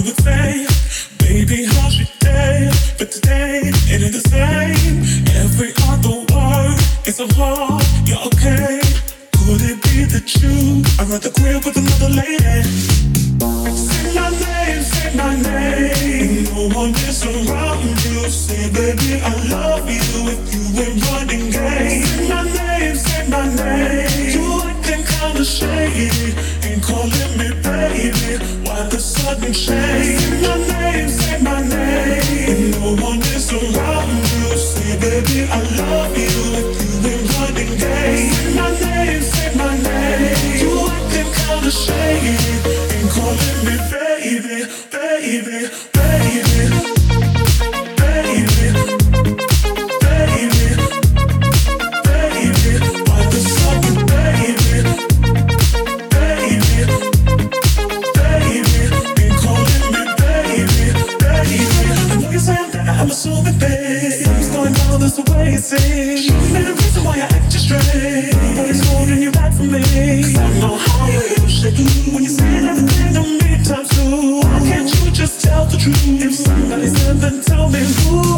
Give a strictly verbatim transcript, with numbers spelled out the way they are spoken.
would say, baby, how's your day? But today, it ain't the same. Every other word is so hard, you're okay. Could it be that you are at the crib with another lady? Say my name, say my name. No one is around you. Say, baby, I love you if you ain't running game. Say my name, say my name. You acting kinda shady, ain't calling me baby. Why the sudden change? Say my name, say my name. No one is around you. Say, baby, I love you if you ain't running game. Say my name, say my name. You acting kinda shady, ain't calling me baby, baby, baby, baby, baby, baby. Why the sudden baby, baby, baby, ain't calling me baby, baby. I know you're saying that I'm assuming, babe. Something's going on, that's the way it seems. Show me the reason why you're acting strange, but it's holding you back from me. 'Cause I know how you usually do when you say everything to me times two. Why can't you just tell the truth? If somebody's there, then tell me who.